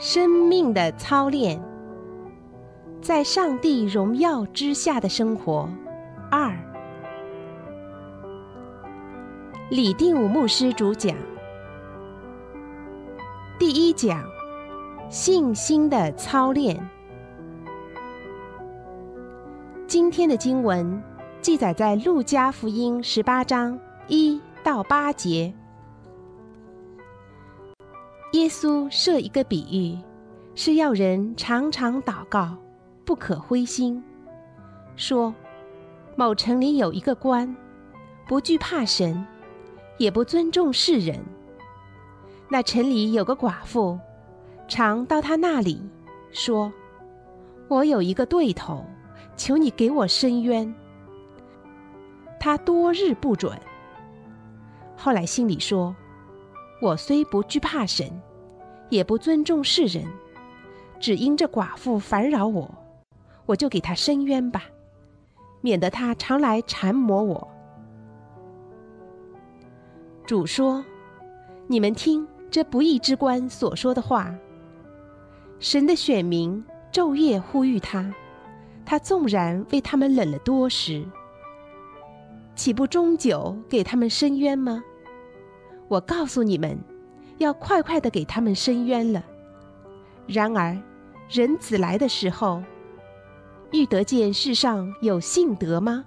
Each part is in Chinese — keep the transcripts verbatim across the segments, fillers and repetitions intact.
生命的操练，在上帝荣耀之下的生活。二，李定武牧师主讲。第一讲，信心的操练。今天的经文记载在路加福音十八章一到八节。耶稣设一个比喻，是要人常常祷告，不可灰心，说某城里有一个官，不惧怕神，也不尊重世人。那城里有个寡妇，常到他那里，说：我有一个对头，求你给我伸冤。他多日不准。后来心里说：我虽不惧怕神，也不尊重世人，只因这寡妇烦扰我，我就给她伸冤吧，免得她常来缠磨我。主说：你们听这不义之官所说的话。神的选民昼夜呼吁他，他纵然为他们忍了多时，岂不终久给他们伸冤吗？我告诉你们，要快快地给他们伸冤了。然而人子来的时候，欲得见世上有信德吗？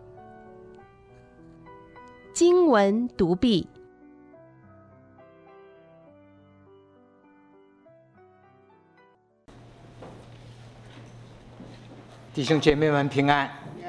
经文读毕。 弟兄姐妹们平安。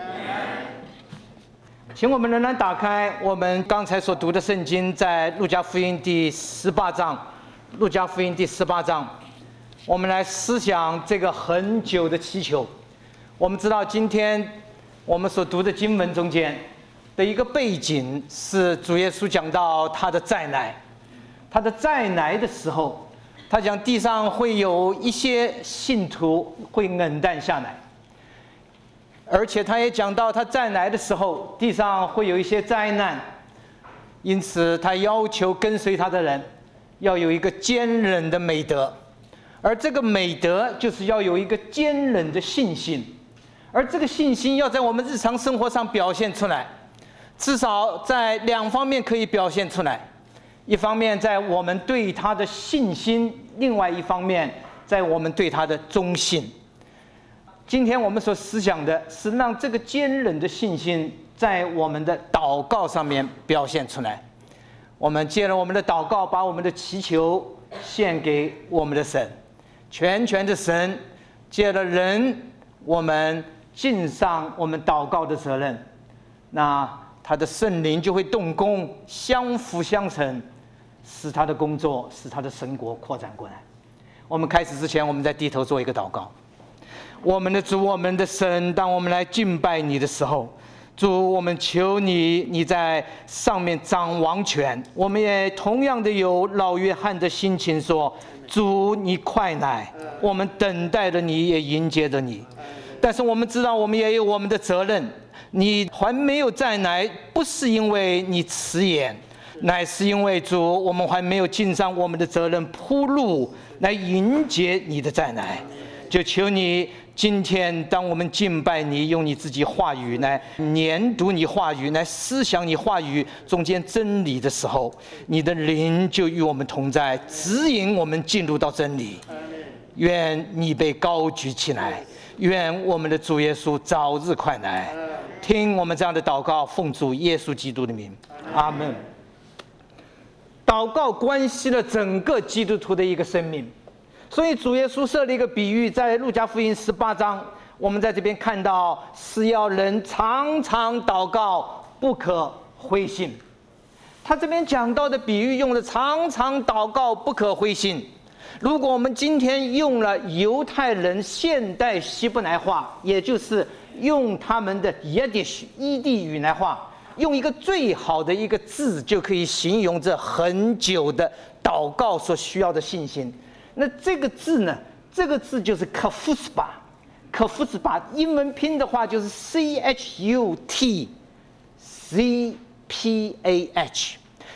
请我们仍然打开我们刚才所读的圣经，在路加福音第十八章。路加福音第十八章，我们来思想这个很久的祈求。我们知道，今天我们所读的经文中间的一个背景是主耶稣讲到他的再来。他的再来的时候，他讲地上会有一些信徒会冷淡下来。而且他也讲到他再来的时候，地上会有一些灾难，因此他要求跟随他的人要有一个坚忍的美德，而这个美德就是要有一个坚忍的信心，而这个信心要在我们日常生活上表现出来，至少在两方面可以表现出来，一方面在我们对他的信心，另外一方面在我们对他的忠信。今天我们所思想的是让这个坚忍的信心在我们的祷告上面表现出来。我们借了我们的祷告，把我们的祈求献给我们的神，全权的神借了人，我们尽上我们祷告的责任，那他的圣灵就会动工，相辅相成，使他的工作，使他的神国扩展过来。我们开始之前，我们再低头做一个祷告。我们的主，我们的神，当我们来敬拜你的时候，主，我们求你，你在上面掌王权。我们也同样的有老约翰的心情说：主，你快来，我们等待着你，也迎接着你。但是我们知道，我们也有我们的责任。你还没有再来，不是因为你迟延，乃是因为主，我们还没有尽上我们的责任，铺路来迎接你的再来。就求你今天当我们敬拜你，用你自己话语来研读你话语，来思想你话语中间真理的时候，你的灵就与我们同在，指引我们进入到真理。愿你被高举起来，愿我们的主耶稣早日快来。听我们这样的祷告，奉主耶稣基督的名，阿们。祷告关系了整个基督徒的一个生命。所以主耶稣设了一个比喻，在路加福音十八章，我们在这边看到是要人常常祷告，不可灰心。他这边讲到的比喻用了常常祷告，不可灰心。如果我们今天用了犹太人现代希伯来话，也就是用他们的耶底伊地语来话，用一个最好的一个字就可以形容这很久的祷告所需要的信心。那这个字呢？这个字就是可夫斯巴，可夫斯巴英文拼的话就是 C H U T C P A H，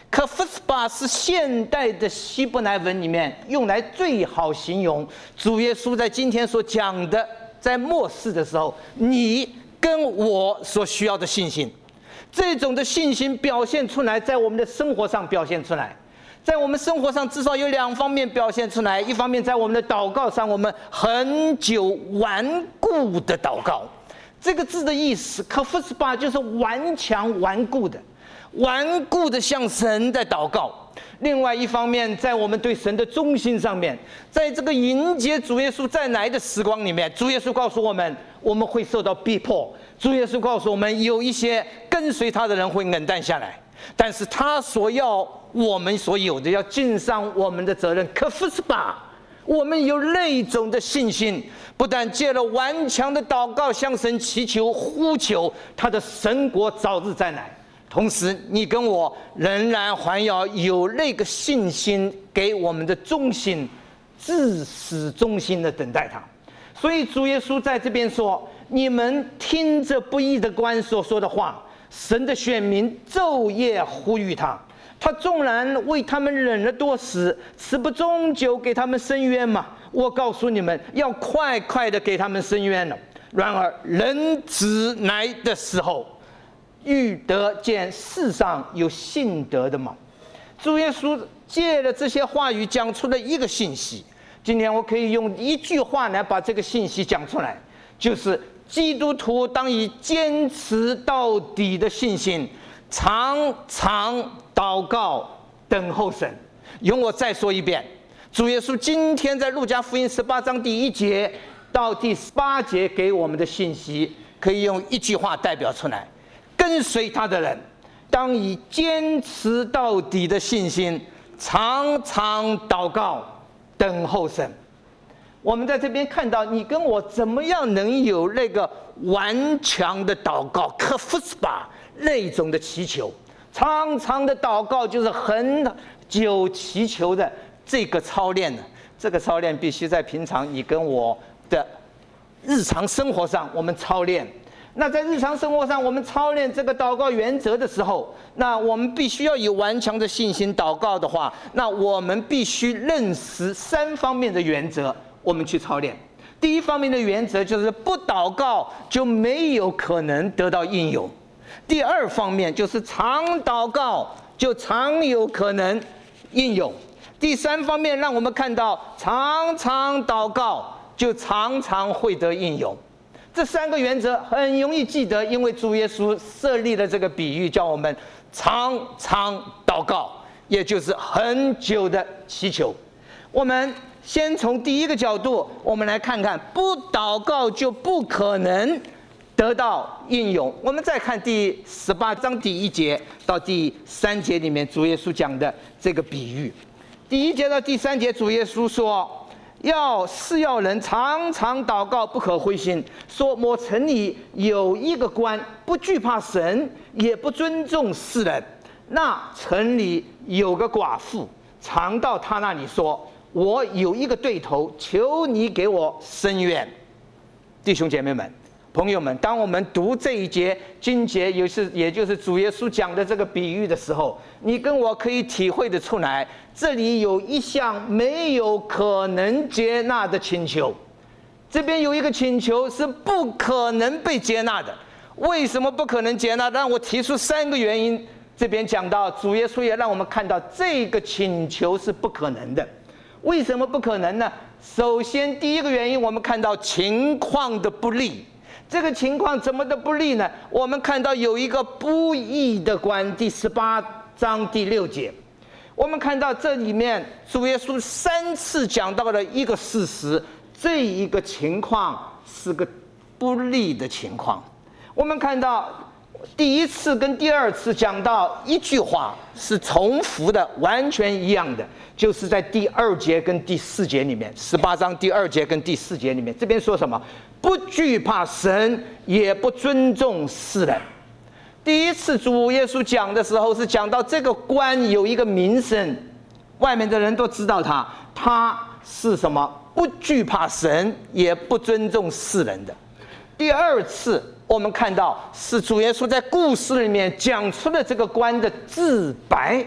可夫斯巴是现代的希伯来文里面用来最好形容主耶稣在今天所讲的，在末世的时候，你跟我所需要的信心。这种的信心表现出来，在我们的生活上表现出来。在我们生活上至少有两方面表现出来，一方面在我们的祷告上，我们很久顽固的祷告。这个字的意思，可夫斯巴就是顽强顽固的，顽固的向神在祷告。另外一方面，在我们对神的忠心上面，在这个迎接主耶稣再来的时光里面，主耶稣告诉我们，我们会受到逼迫。主耶稣告诉我们，有一些跟随他的人会冷淡下来，但是他所要我们所有的，要尽上我们的责任。可夫斯巴，我们有那种的信心，不但借了顽强的祷告向神祈求呼求他的神国早日再来，同时你跟我仍然还要有那个信心，给我们的忠心，至死忠心的等待他。所以主耶稣在这边说，你们听着不义的官所说的话，神的选民昼夜呼吁他，他纵然为他们忍了多时，此不终究给他们伸冤吗？我告诉你们，要快快的给他们伸冤了。然而人子来的时候，欲得见世上有信德的吗？主耶稣借了这些话语讲出了一个信息。今天我可以用一句话来把这个信息讲出来，就是基督徒当以坚持到底的信心，常常祷告等候神。容我再说一遍，主耶稣今天在路加福音十八章第一节到第十八节给我们的信息，可以用一句话代表出来：跟随他的人当以坚持到底的信心，常常祷告等候神。我们在这边看到，你跟我怎么样能有那个顽强的祷告，可夫斯巴那种的祈求，常常的祷告，就是很久祈求的这个操练呢？这个操练必须在平常你跟我的日常生活上我们操练。那在日常生活上我们操练这个祷告原则的时候，那我们必须要有顽强的信心祷告的话，那我们必须认识三方面的原则，我们去操练。第一方面的原则就是不祷告就没有可能得到应有。第二方面就是常祷告就常有可能应有。第三方面让我们看到常常祷告就常常会得应有。这三个原则很容易记得，因为主耶稣设立了这个比喻，叫我们常常祷告，也就是很久的祈求。我们先从第一个角度，我们来看看不祷告就不可能得到应用。我们再看第十八章第一节到第三节里面主耶稣讲的这个比喻。第一节到第三节，主耶稣说，要是要人常常祷告，不可灰心，说某城里有一个官，不惧怕神，也不尊重世人。那城里有个寡妇，常到他那里说，我有一个对头，求你给我伸冤。弟兄姐妹们，朋友们，当我们读这一节经节，也是也就是主耶稣讲的这个比喻的时候，你跟我可以体会得出来，这里有一项没有可能接纳的请求。这边有一个请求是不可能被接纳的。为什么不可能接纳？让我提出三个原因。这边讲到主耶稣也让我们看到这个请求是不可能的。为什么不可能呢？首先第一个原因，我们看到情况的不利。这个情况怎么的不利呢？我们看到有一个不义的官，第十八章第六节，我们看到这里面主耶稣三次讲到了一个事实，这一个情况是个不利的情况。我们看到第一次跟第二次讲到一句话是重复的，完全一样的，就是在第二节跟第四节里面，十八章第二节跟第四节里面，这边说什么？不惧怕神，也不尊重世人。第一次主耶稣讲的时候，是讲到这个官有一个名声，外面的人都知道他，他是什么？不惧怕神，也不尊重世人的。第二次我们看到是主耶稣在故事里面讲出了这个官的自白，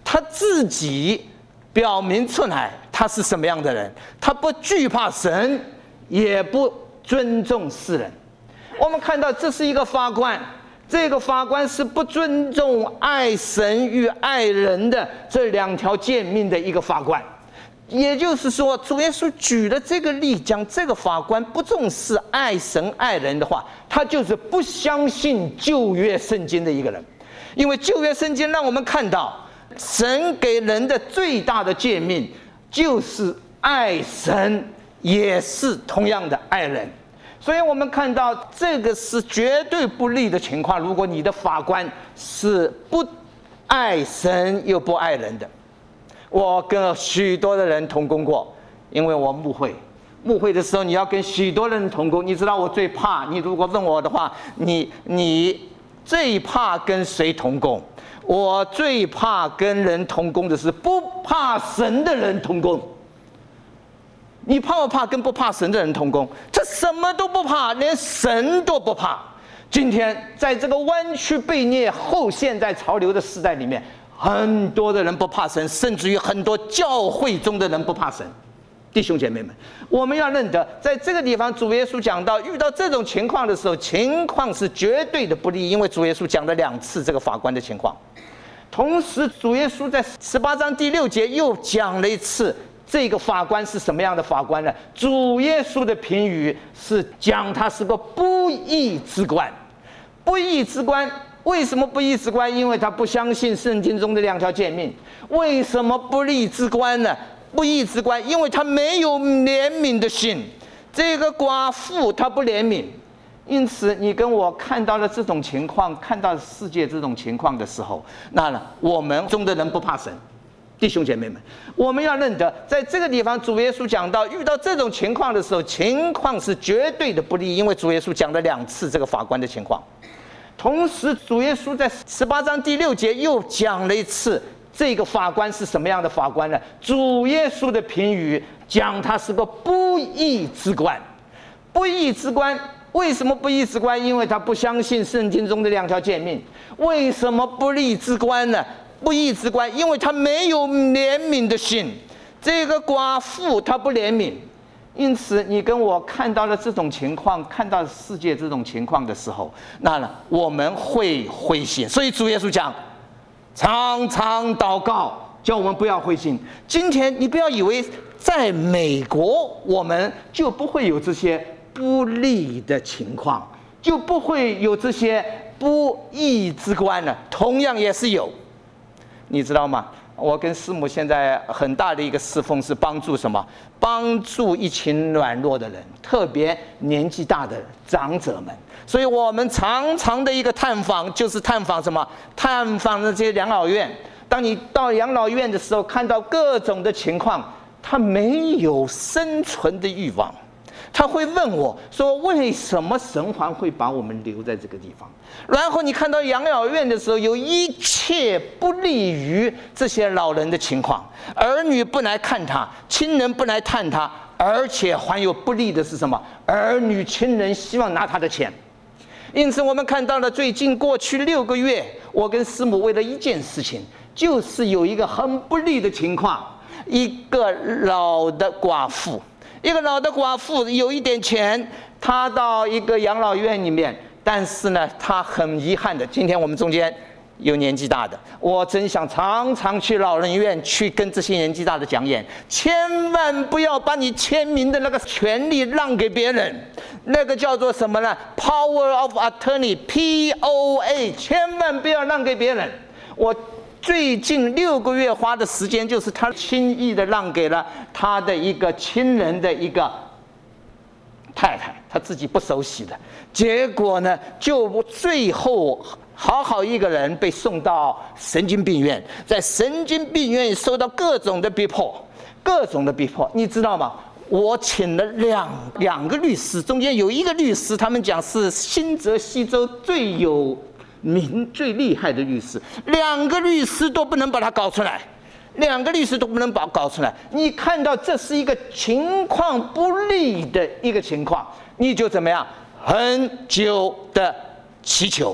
他自己表明出来他是什么样的人，他不惧怕神，也不尊重世人。我们看到这是一个法官，这个法官是不尊重爱神与爱人的这两条诫命的一个法官。也就是说，主耶稣举了这个例，讲这个法官不重视爱神爱人的话，他就是不相信旧约圣经的一个人。因为旧约圣经让我们看到，神给人的最大的诫命就是爱神，也是同样的爱人。所以我们看到这个是绝对不利的情况。如果你的法官是不爱神又不爱人的，我跟许多的人同工过，因为我牧会，牧会的时候你要跟许多人同工。你知道我最怕，你如果问我的话，你你最怕跟谁同工？我最怕跟人同工的是不怕神的人同工。你怕不怕跟不怕神的人同工？他什么都不怕，连神都不怕。今天在这个弯曲悖逆后现代潮流的时代里面，很多的人不怕神，甚至于很多教会中的人不怕神。弟兄姐妹们，我们要认得，在这个地方主耶稣讲到，遇到这种情况的时候，情况是绝对的不利，因为主耶稣讲了两次这个法官的情况。同时主耶稣在十八章第六节又讲了一次，这个法官是什么样的法官呢？主耶稣的评语是讲他是个不义之官。不义之官，为什么不义之官？因为他不相信圣经中的两条诫命。为什么不义之官呢？不义之官，因为他没有怜悯的心。这个寡妇他不怜悯，因此你跟我看到了这种情况，看到世界这种情况的时候，那呢，我们中的人不怕神。弟兄姐妹们，我们要认得，在这个地方主耶稣讲到，遇到这种情况的时候，情况是绝对的不利，因为主耶稣讲了两次这个法官的情况。同时主耶稣在十八章第六节又讲了一次，这个法官是什么样的法官呢？主耶稣的评语讲他是个不义之官。不义之官，为什么不义之官？因为他不相信圣经中的两条诫命。为什么不义之官呢？不义之官，因为他没有怜悯的心。这个寡妇他不怜悯，因此你跟我看到了这种情况，看到世界这种情况的时候，那呢，我们会灰心。所以主耶稣讲，常常祷告，叫我们不要灰心。今天你不要以为在美国我们就不会有这些不利的情况，就不会有这些不义之官了，同样也是有。你知道吗？我跟师母现在很大的一个侍奉是帮助什么？帮助一群软弱的人，特别年纪大的长者们。所以我们常常的一个探访就是探访什么？探访这些养老院。当你到养老院的时候，看到各种的情况，他没有生存的欲望。他会问我说：“为什么神还会把我们留在这个地方？”然后你看到养老院的时候，有一切不利于这些老人的情况，儿女不来看他，亲人不来探他，而且还有不利的是什么？儿女亲人希望拿他的钱。因此，我们看到了最近过去六个月，我跟师母为了一件事情，就是有一个很不利的情况，一个老的寡妇。一个老的寡妇有一点钱，她到一个养老院里面，但是呢，她很遗憾的，今天我们中间有年纪大的，我真想常常去老人院去跟这些年纪大的讲演，千万不要把你签名的那个权利让给别人，那个叫做什么呢 ？Power of Attorney P O A， 千万不要让给别人。我最近六个月花的时间，就是他轻易的让给了他的一个亲人的一个太太，他自己不熟悉的，结果呢，就最后好好一个人被送到神经病院，在神经病院受到各种的逼迫，各种的逼迫，你知道吗？我请了两两个律师，中间有一个律师，他们讲是新泽西州最有名最厉害的律师，两个律师都不能把他搞出来，两个律师都不能把搞出来。你看到这是一个情况不利的一个情况，你就怎么样？很久的祈求，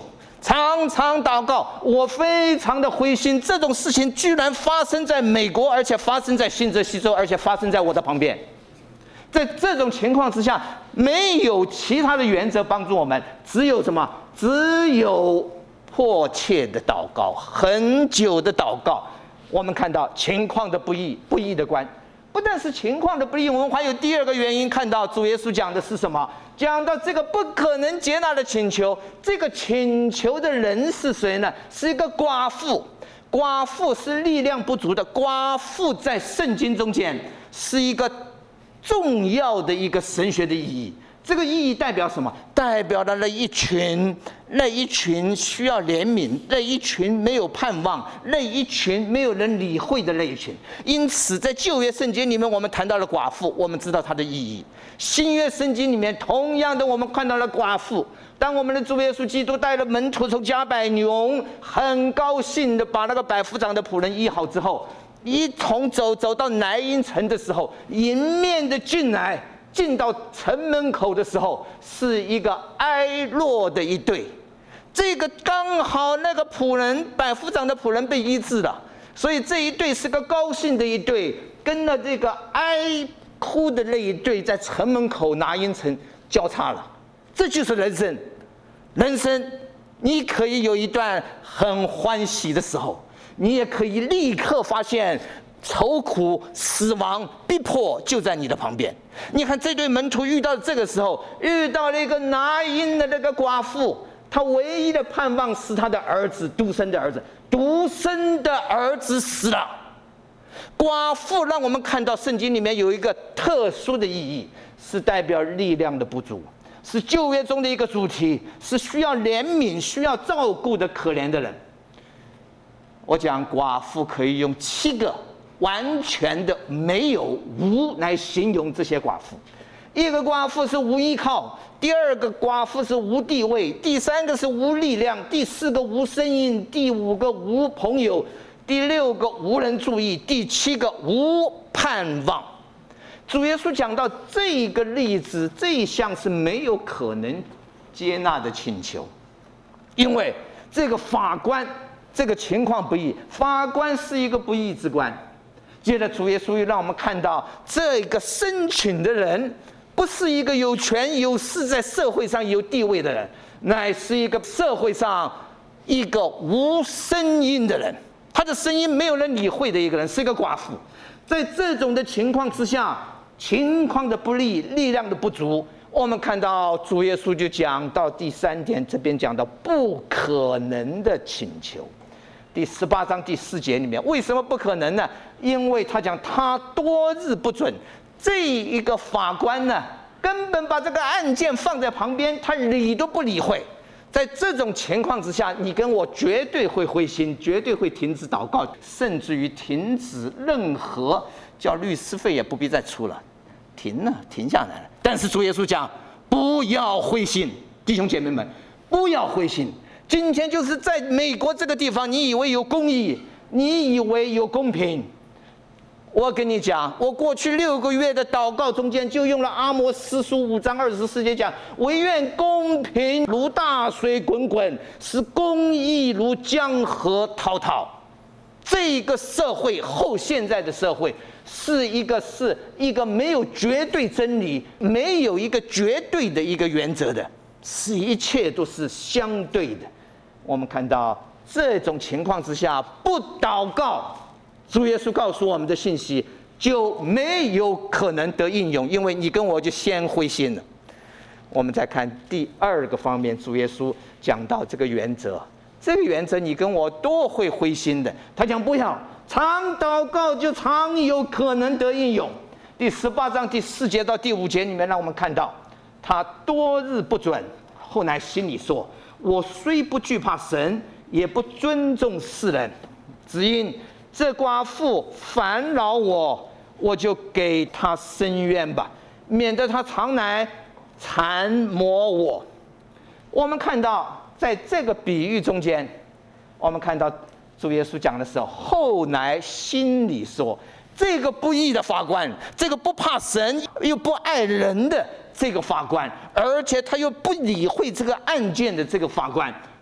常常祷告，我非常的灰心，这种事情居然发生在美国，而且发生在新泽西州，而且发生在我的旁边。在这种情况之下，没有其他的原则帮助我们，只有什么？只有迫切的祷告，很久的祷告。我们看到情况的不义，不义的关，不但是情况的不义，我们还有第二个原因，看到主耶稣讲的是什么？讲到这个不可能接纳的请求，这个请求的人是谁呢？是一个寡妇。寡妇是力量不足的，寡妇在圣经中间是一个重要的一个神学的意义。这个意义代表什么？代表了那一群那一群需要怜悯，那一群没有盼望，那一群没有人理会的那一群。因此在旧约圣经里面，我们谈到了寡妇，我们知道它的意义。新约圣经里面同样的，我们看到了寡妇。当我们的主耶稣基督带了门徒从加百农，很高兴的把那个百夫长的仆人医好之后，一同走走到拿因城的时候，迎面的进来，进到城门口的时候，是一个哀落的一对。这个刚好那个仆人，百夫长的仆人被医治了，所以这一对是个高兴的一对，跟了这个哀哭的那一对在城门口拿因城交叉了。这就是人生。人生你可以有一段很欢喜的时候，你也可以立刻发现愁苦、死亡、逼迫就在你的旁边。你看这对门徒遇到这个时候，遇到了一个拿因的那个寡妇，她唯一的盼望是她的儿子，独生的儿子，独生的儿子死了。寡妇让我们看到圣经里面有一个特殊的意义，是代表力量的不足，是旧约中的一个主题，是需要怜悯、需要照顾的可怜的人。我讲寡妇可以用七个完全的没有无来形容这些寡妇。一个寡妇是无依靠，第二个寡妇是无地位，第三个是无力量，第四个无声音，第五个无朋友，第六个无人注意，第七个无盼望。主耶稣讲到这个例子，这一项是没有可能接纳的请求，因为这个法官这个情况不义，法官是一个不义之官。接着主耶稣又让我们看到，这个申请的人不是一个有权有势在社会上有地位的人，乃是一个社会上一个无声音的人，他的声音没有人理会的一个人，是一个寡妇。在这种的情况之下，情况的不利，力量的不足，我们看到主耶稣就讲到第三点，这边讲到不可能的请求。第十八章第四节里面，为什么不可能呢？因为他讲他多日不准，这一个法官呢，根本把这个案件放在旁边，他理都不理会。在这种情况之下，你跟我绝对会灰心，绝对会停止祷告，甚至于停止任何叫律师费也不必再出了，停了，停下来了。但是主耶稣讲，不要灰心，弟兄姐妹们，不要灰心。今天就是在美国这个地方，你以为有公义，你以为有公平。我跟你讲，我过去六个月的祷告中间，就用了阿摩司书五章二十四节讲，惟愿公平如大水滚滚，使公义如江河滔滔。这个社会后现在的社会，是一个是一个没有绝对真理，没有一个绝对的一个原则的，是一切都是相对的。我们看到这种情况之下，不祷告，主耶稣告诉我们的信息就没有可能得应用，因为你跟我就先灰心了。我们再看第二个方面，主耶稣讲到这个原则，这个原则你跟我都会灰心的。他讲不要常祷告，就常有可能得应用。第十八章第四节到第五节里面，让我们看到他多日不准，后来心里说，我虽不惧怕神，也不尊重世人，只因这寡妇烦扰我，我就给她伸冤吧，免得她常来缠磨我。我们看到在这个比喻中间，我们看到主耶稣讲的时候，后来心里说，这个不义的法官，这个不怕神又不爱人的这个法官，而且他又不理会这个案件的这个法官，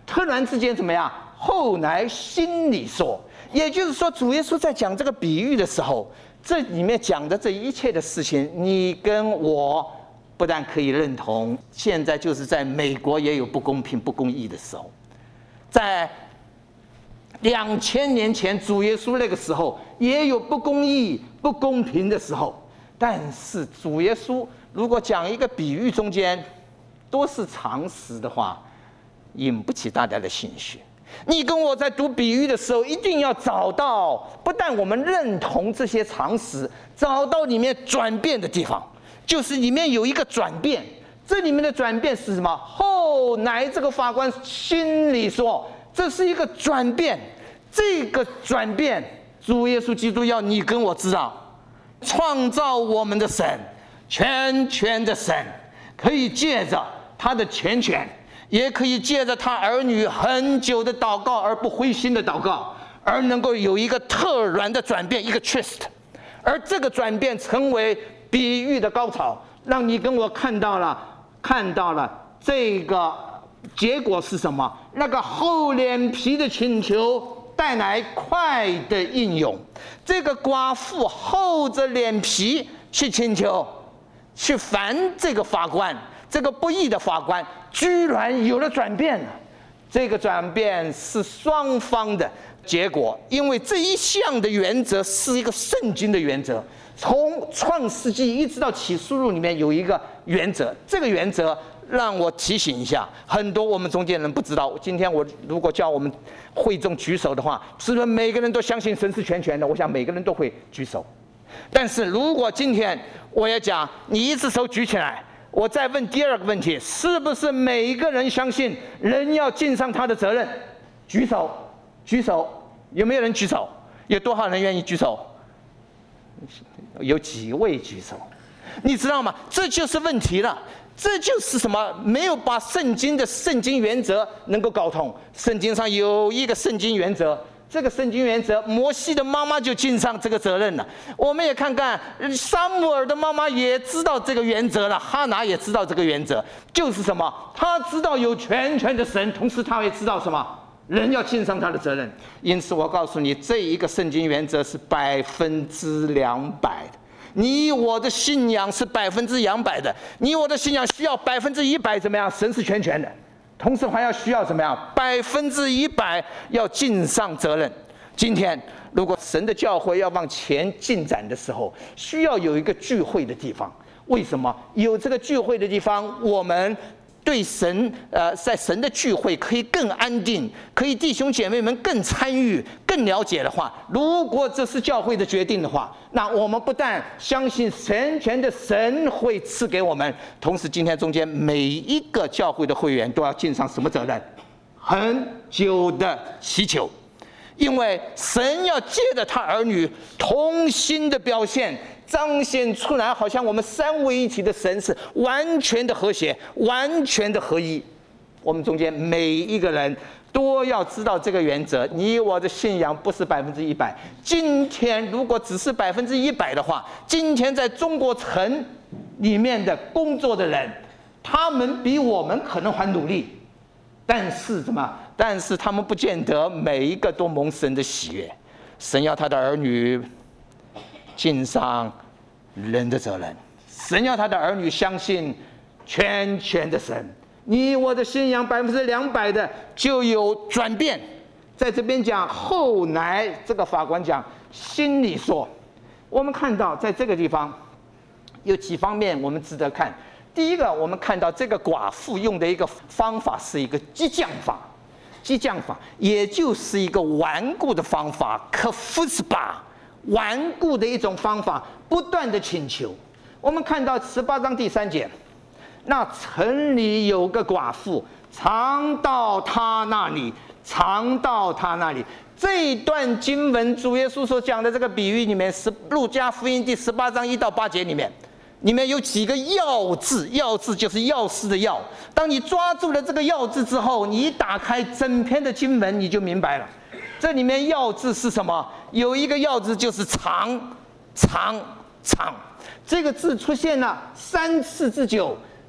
突然之间怎么样？后来心里说，也就是说，主耶稣在讲这个比喻的时候，这里面讲的这一切的事情，你跟我不但可以认同，现在就是在美国也有不公平、不公义的时候，在两千年前主耶稣那个时候也有不公义、不公平的时候，但是主耶稣如果讲一个比喻，中间都是常识的话，引不起大家的兴趣。你跟我在读比喻的时候，一定要找到不但我们认同这些常识，找到里面转变的地方，就是里面有一个转变。这里面的转变是什么？后来这个法官心里说，这是一个转变。这个转变，主耶稣基督要你跟我知道，创造我们的神，全权的神，可以借着他的全权，也可以借着他儿女很久的祷告而不灰心的祷告，而能够有一个特然的转变，一个 twist， 而这个转变成为比喻的高潮，让你跟我看到了，看到了这个结果是什么？那个厚脸皮的请求带来快的应用。这个寡妇厚着脸皮去请求，去烦这个法官，这个不义的法官，居然有了转变了。这个转变是双方的结果，因为这一项的原则是一个圣经的原则，从创世纪一直到启示录里面有一个原则。这个原则让我提醒一下，很多我们中间人不知道。今天我如果叫我们会众举手的话，是不是每个人都相信神是全权的？我想每个人都会举手。但是如果今天我也讲，你一只手举起来，我再问第二个问题，是不是每一个人相信人要尽上他的责任？举手，举手，有没有人举手？有多少人愿意举手？有几位举手？你知道吗？这就是问题了。这就是什么？没有把圣经的圣经原则能够搞通。圣经上有一个圣经原则，这个圣经原则，摩西的妈妈就尽上这个责任了。我们也看看撒母耳的妈妈也知道这个原则了，哈拿也知道这个原则，就是什么？他知道有全权的神，同时他也知道什么？人要尽上他的责任。因此，我告诉你，这一个圣经原则是百分之两百的。你我的信仰是百分之两百的，你我的信仰需要百分之一百怎么样？神是全权的，同时还要需要怎么样？百分之一百要尽上责任。今天如果神的教会要往前进展的时候，需要有一个聚会的地方。为什么？有这个聚会的地方，我们对神，呃，在神的聚会可以更安定，可以弟兄姐妹们更参与、更了解的话，如果这是教会的决定的话，那我们不但相信神权的神会赐给我们，同时今天中间每一个教会的会员都要尽上什么责任？很久的祈求，因为神要借着他儿女同心的表现，彰显出来，好像我们三位一体的神是完全的和谐，完全的合一。我们中间每一个人都要知道这个原则。你我的信仰不是百分之一百。今天如果只是百分之一百的话，今天在中国城里面的工作的人，他们比我们可能还努力，但是什么？但是他们不见得每一个都蒙神的喜悦。神要他的儿女尽上人的责任，神要他的儿女相信全权的神。你我的信仰百分之两百的就有转变。在这边讲，后来这个法官讲，心里说，我们看到在这个地方有几方面我们值得看。第一个，我们看到这个寡妇用的一个方法是一个激将法，激将法也就是一个顽固的方法，可夫斯巴。顽固的一种方法，不断的请求。我们看到十八章第三节，那城里有个寡妇，常到他那里，常到他那里。这一段经文，主耶稣所讲的这个比喻里面，是路加福音第十八章一到八节里面，里面有几个要字，要字就是要事的要。当你抓住了这个要字之后，你一打开整篇的经文，你就明白了。这里面要字是什么？有一个要字就是常，常，常。这个字出现了三次之久，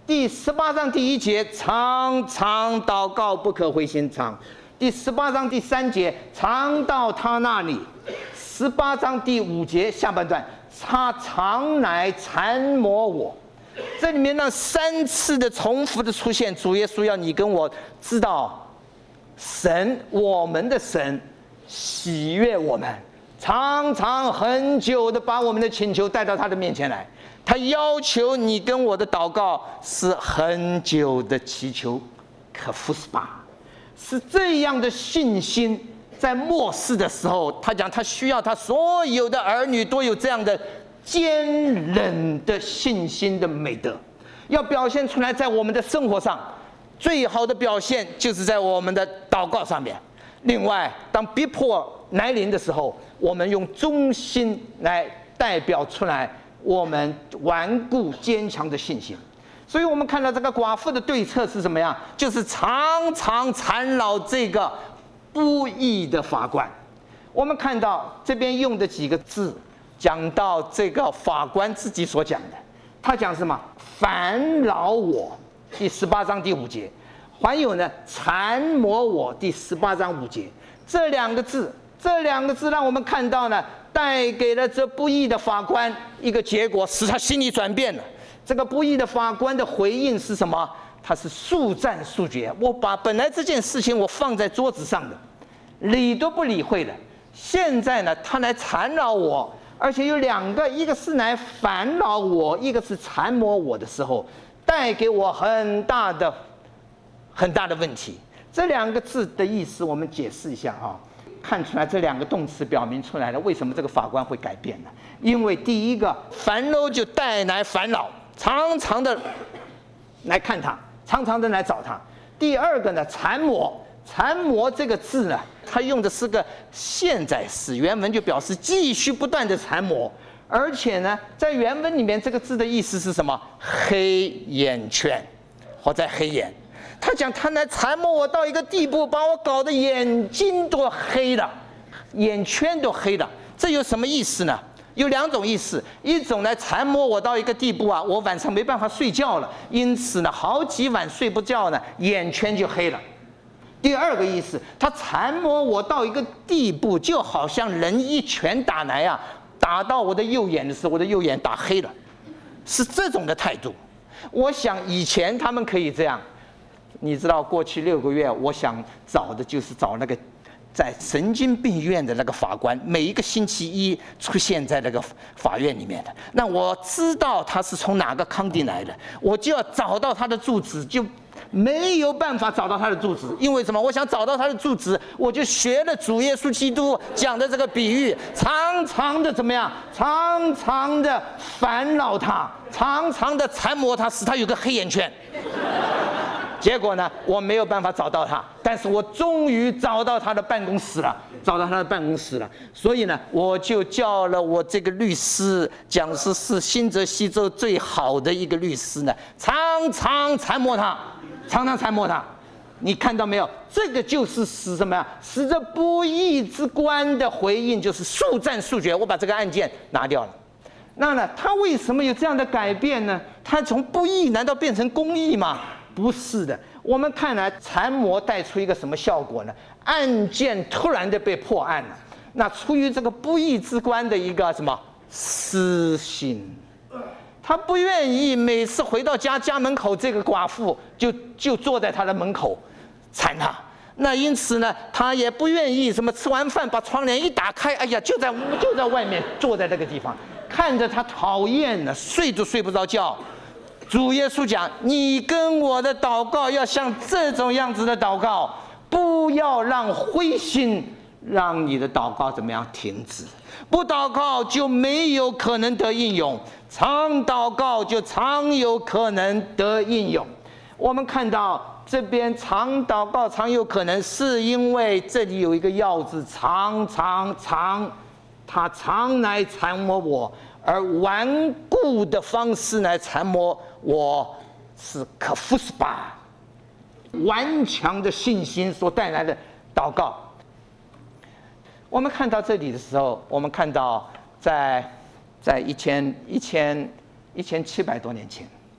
第十八章第一节，常常祷告，不可灰心肠。第十八章第三节，常到他那里。十八章第五节下半段，他常来缠磨我。这里面那三次的重复的出现，主耶稣要你跟我知道，神，我们的神喜悦我们，常常很久的把我们的请求带到他的面前来。他要求你跟我的祷告是很久的祈求，可夫斯巴，是这样的信心。在末世的时候，他讲他需要他所有的儿女都有这样的坚忍的信心的美德，要表现出来在我们的生活上。最好的表现就是在我们的祷告上面。另外，当逼迫来临的时候，我们用忠心来代表出来我们顽固坚强的信心。所以我们看到这个寡妇的对策是什么样？就是常常缠绕这个不义的法官。我们看到这边用的几个字，讲到这个法官自己所讲的，他讲什么？烦扰我，第十八章第五节，还有呢，缠磨我，第十八章五节。这两个字，这两个字让我们看到呢，带给了这不义的法官一个结果，使他心里转变了。这个不义的法官的回应是什么？他是速战速决。我把本来这件事情我放在桌子上的，理都不理会的。现在呢，他来缠绕我，而且有两个，一个是来烦扰我，一个是缠磨我的时候，带给我很大的、很大的问题。这两个字的意思，我们解释一下啊。看出来这两个动词表明出来了，为什么这个法官会改变呢？因为第一个烦扰就带来烦恼，常常的来看他，常常的来找他。第二个呢，缠磨，缠磨这个字呢，它用的是个现在时，原文就表示继续不断的缠磨，而且呢，在原文里面这个字的意思是什么？黑眼圈，或者黑眼。他讲他来缠磨我到一个地步，把我搞得眼睛都黑了，眼圈都黑了。这有什么意思呢？有两种意思，一种来缠磨我到一个地步啊，我晚上没办法睡觉了，因此呢，好几晚睡不觉呢，眼圈就黑了。第二个意思，他缠磨我到一个地步，就好像人一拳打来啊，打到我的右眼的时候，我的右眼打黑了，是这种的态度。我想以前他们可以这样。你知道过去六个月，我想找的就是找那个在神经病院的那个法官，每一个星期一出现在那个法院里面的。那我知道他是从哪个康定来的，我就要找到他的住址，就没有办法找到他的住址。因为什么？我想找到他的住址，我就学了主耶稣基督讲的这个比喻，常常的怎么样？常常的烦扰他，常常的缠磨他，使他有个黑眼圈。结果呢，我没有办法找到他，但是我终于找到他的办公室了，找到他的办公室了。所以呢，我就叫了我这个律师，讲师是新泽西州最好的一个律师呢，常常缠磨他，常常缠磨他。你看到没有？这个就是使什么呀？使这不义之官的回应就是速战速决，我把这个案件拿掉了。那呢，他为什么有这样的改变呢？他从不义难道变成公义吗？不是的，我们看来缠磨带出一个什么效果呢？案件突然的被破案了，那出于这个不义之官的一个什么私心，他不愿意每次回到家家门口，这个寡妇就就坐在他的门口缠他。那因此呢，他也不愿意什么吃完饭把窗帘一打开，哎呀，就在就在外面坐在这个地方，看着他讨厌了，睡都睡不着觉。主耶稣讲，你跟我的祷告要像这种样子的祷告，不要让灰心让你的祷告怎么样停止。不祷告就没有可能得应用，常祷告就常有可能得应用。我们看到这边常祷告常有可能，是因为这里有一个要字，常常常，他常来缠磨我，而顽固的方式来缠磨我，是可夫斯巴，顽强的信心所带来的祷告。我们看到这里的时候，我们看到在在一千一千一千七百多年前，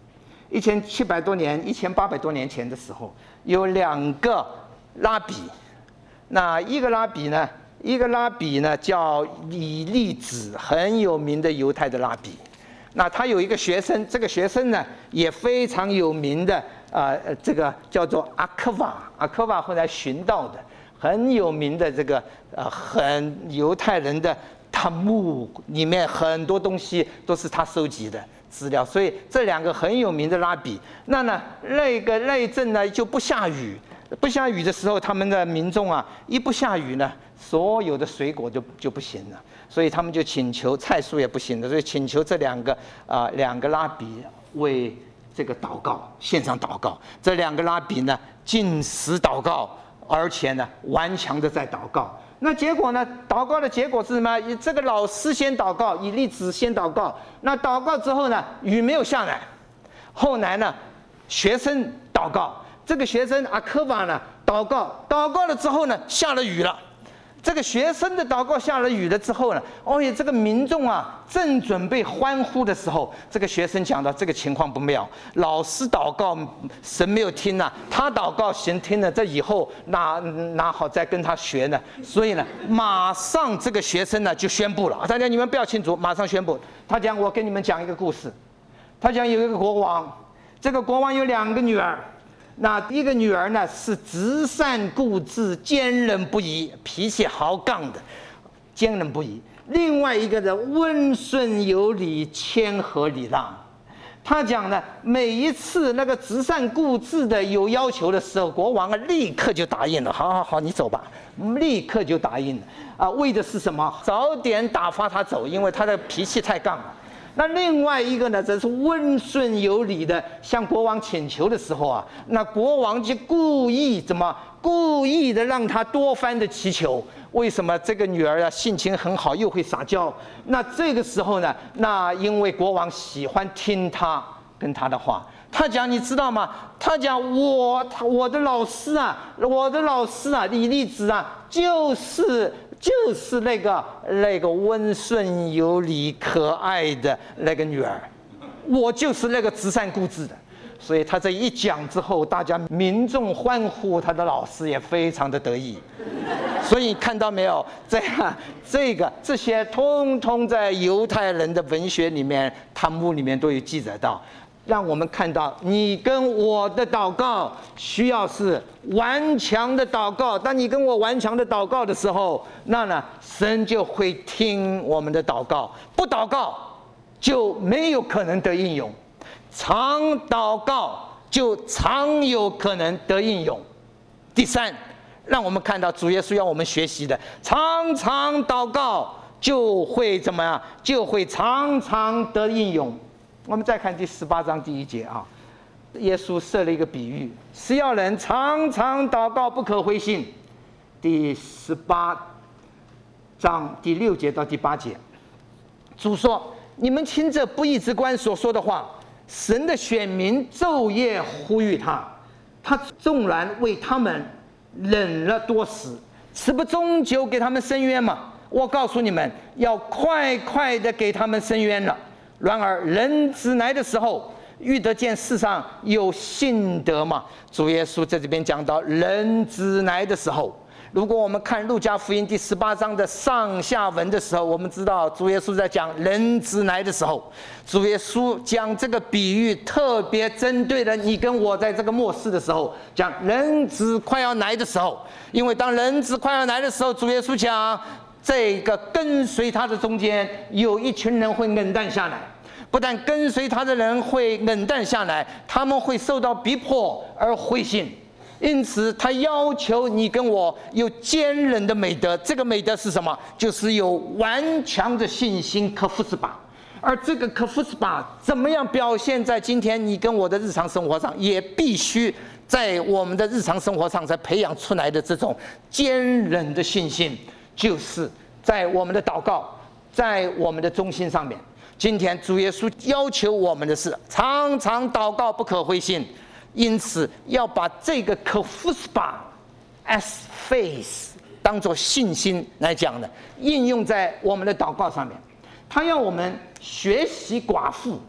一千七百多年、一千八百多年前的时候，有两个拉比。那一个拉比呢，一个拉比呢叫以利子，很有名的犹太的拉比。那他有一个学生，这个学生呢也非常有名的，呃，这个叫做阿克瓦，阿克瓦后来寻到的，很有名的这个呃，很犹太人的塔木里面很多东西都是他收集的资料，所以这两个很有名的拉比，那呢那个那一阵呢就不下雨。不下雨的时候，他们的民众啊，一不下雨呢，所有的水果就就不行了，所以他们就请求菜蔬也不行了，所以请求这两个啊、呃、两个拉比为这个祷告，献上祷告。这两个拉比呢，禁食祷告，而且呢顽强的在祷告。那结果呢？祷告的结果是什么？这个老师先祷告，以利子先祷告。那祷告之后呢，雨没有下来。后来呢，学生祷告。这个学生阿科瓦呢，祷告，祷告了之后呢，下了雨了。这个学生的祷告下了雨了之后呢，哦耶，这个民众啊，正准备欢呼的时候，这个学生讲到这个情况不妙，老师祷告神没有听啊，他祷告神听了，这以后哪哪好再跟他学呢？所以呢，马上这个学生呢就宣布了，大家你们不要庆祝，马上宣布，他讲我跟你们讲一个故事，他讲有一个国王，这个国王有两个女儿。那第一个女儿呢是直善固执、坚韧不移，脾气豪杠的，坚韧不移。另外一个呢温顺有礼、谦和礼让。他讲呢，每一次那个直善固执的有要求的时候，国王啊立刻就答应了。好好好，你走吧，立刻就答应了。啊，为的是什么？早点打发他走，因为他的脾气太杠了。那另外一个呢，则是温顺有礼的，向国王请求的时候啊，那国王就故意怎么故意的让他多番的祈求。为什么这个女儿啊性情很好，又会撒娇？那这个时候呢，那因为国王喜欢听他跟他的话。他讲，你知道吗？他讲我我的老师啊，我的老师啊，以利子啊，就是就是那个那个温顺有礼、可爱的那个女儿，我就是那个直善固执的。所以他这一讲之后，大家民众欢呼，他的老师也非常的得意。所以看到没有？这样这个这些通通在犹太人的文学里面、汤姆里面都有记载到。让我们看到，你跟我的祷告需要是顽强的祷告。当你跟我顽强的祷告的时候，那呢，神就会听我们的祷告。不祷告就没有可能得应用，常祷告就常有可能得应用。第三，让我们看到主耶稣要我们学习的，常常祷告就会怎么样？就会常常得应用。我们再看第十八章第一节啊，耶稣设了一个比喻，是要人常常祷告，不可灰心。第十八章第六节到第八节，主说：“你们听着不义之官所说的话，神的选民昼夜呼吁他，他纵然为他们忍了多时，岂不终究给他们伸冤吗？我告诉你们，要快快的给他们伸冤了。然而人子来的时候，遇得见世上有信德吗？”主耶稣在这边讲到人子来的时候。如果我们看路加福音第十八章的上下文的时候，我们知道主耶稣在讲人子来的时候，主耶稣讲这个比喻特别针对了你跟我在这个末世的时候，讲人子快要来的时候。因为当人子快要来的时候，主耶稣讲这个跟随他的中间有一群人会冷淡下来，不但跟随他的人会冷淡下来，他们会受到逼迫而灰心。因此他要求你跟我有坚韧的美德。这个美德是什么？就是有顽强的信心，可夫斯巴。而这个可夫斯巴怎么样表现在今天你跟我的日常生活上，也必须在我们的日常生活上才培养出来的这种坚韧的信心，就是在我们的祷告，在我们的忠心上面。今天主耶稣要求我们的是常常祷告，不可灰心。因此要把这个可夫斯巴 as faith 当作信心来讲的，应用在我们的祷告上面。他要我们学习寡妇，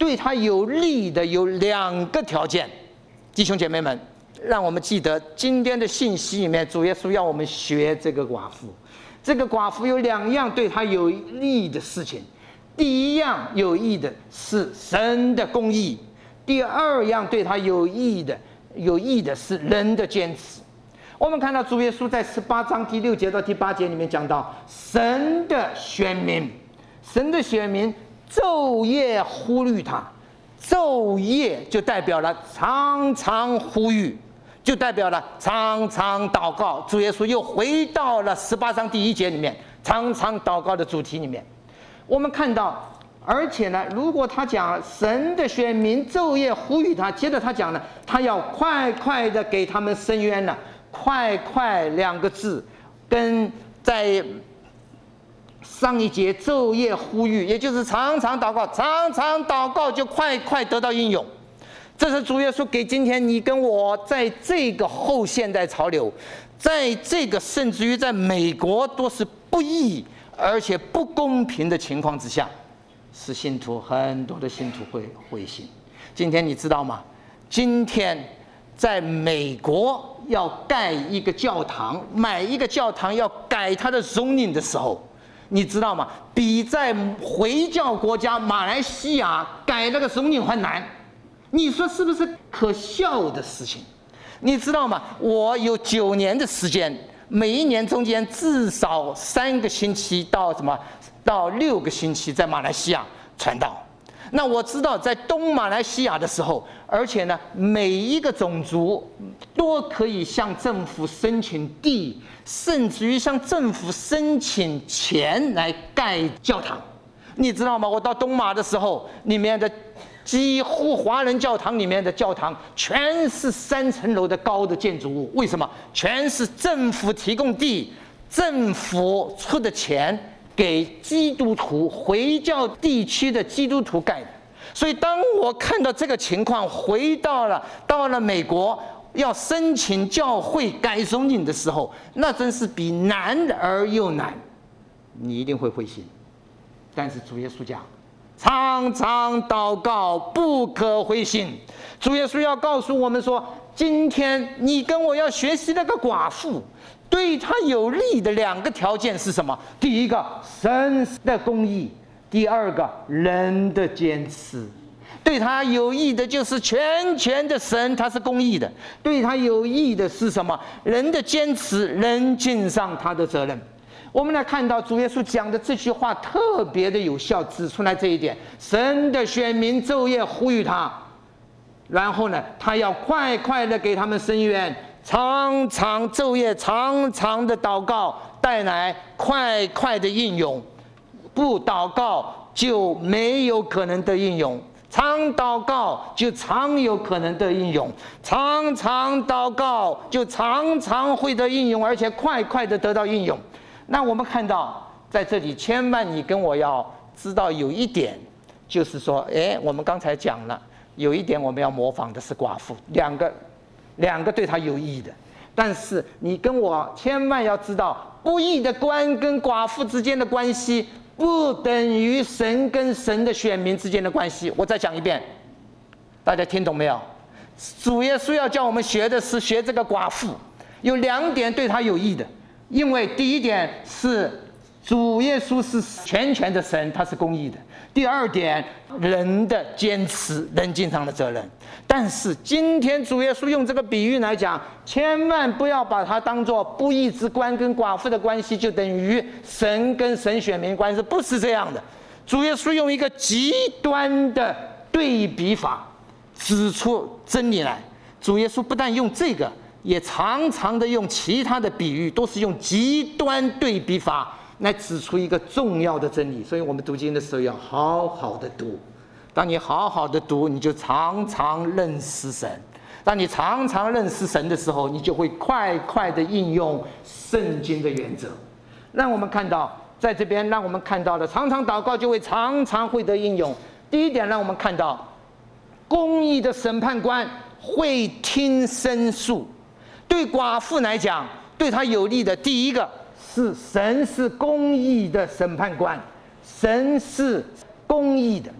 对他有利的有两个条件。弟兄姐妹们，让我们记得今天的信息里面，主耶稣要我们学这个寡妇。这个寡妇有两样对他有利的事情，第一样有益的是神的公义，第二样对他有益的有益的是人的坚持。我们看到主耶稣在十八章第六节到第八节里面讲到，神的选民，神的选民昼夜呼吁他，昼夜就代表了常常呼吁，就代表了常常祷告。主耶稣又回到了十八章第一节里面常常祷告的主题里面。我们看到，而且呢，如果他讲神的选民昼夜呼吁他，接着他讲了，他要快快的给他们伸冤了。快快两个字，跟在上一节昼夜呼吁，也就是常常祷告，常常祷告就快快得到应用。这是主耶稣给今天你跟我在这个后现代潮流，在这个甚至于在美国都是不义而且不公平的情况之下，使信徒很多的信徒会灰心。今天你知道吗？今天在美国要盖一个教堂，买一个教堂要改它的zoning的时候，你知道吗？比在回教国家马来西亚改那个zoning还难。你说是不是可笑的事情？你知道吗？我有九年的时间，每一年中间至少三个星期到什么到六个星期在马来西亚传道。那我知道在东马来西亚的时候，而且呢，每一个种族都可以向政府申请地，甚至于向政府申请钱来盖教堂。你知道吗？我到东马的时候，里面的几乎华人教堂里面的教堂全是三层楼的高的建筑物。为什么？全是政府提供地，政府出的钱给基督徒回教地区的基督徒盖的。所以当我看到这个情况回到了到了美国要申请教会改zoning的时候，那真是比难而又难，你一定会灰心。但是主耶稣讲，常常祷告，不可灰心。主耶稣要告诉我们说，今天你跟我要学习那个寡妇，对他有利的两个条件是什么？第一个，神的公义；第二个，人的坚持。对他有益的就是全权的神，他是公义的；对他有益的是什么？人的坚持，人尽上他的责任。我们来看到主耶稣讲的这句话特别的有效，指出来这一点：神的选民昼夜呼吁他，然后呢，他要快快的给他们伸冤，常常昼夜常常的祷告，带来快快的应用。不祷告就没有可能的应用，常祷告就常有可能的应用，常常祷告就常常会得应用，而且快快的得到应用。那我们看到在这里，千万你跟我要知道有一点，就是说，哎，我们刚才讲了，有一点我们要模仿的是寡妇，两个，两个对他有益的。但是你跟我千万要知道，不义的官跟寡妇之间的关系，不等于神跟神的选民之间的关系。我再讲一遍，大家听懂没有？主耶稣要叫我们学的是学这个寡妇，有两点对他有益的。因为第一点是主耶稣是全权的神，他是公义的；第二点，人的坚持，人尽上的责任。但是今天主耶稣用这个比喻来讲，千万不要把它当作不义之官跟寡妇的关系就等于神跟神选民关系，不是这样的。主耶稣用一个极端的对比法指出真理来。主耶稣不但用这个，也常常的用其他的比喻，都是用极端对比法来指出一个重要的真理。所以我们读经的时候要好好的读。当你好好的读，你就常常认识神。当你常常认识神的时候，你就会快快的应用圣经的原则。让我们看到，在这边让我们看到了，常常祷告就会常常会得应用。第一点，让我们看到，公义的审判官会听申诉。对寡妇来讲，对他有利的第一个是神是公义的审判官，神是公义的。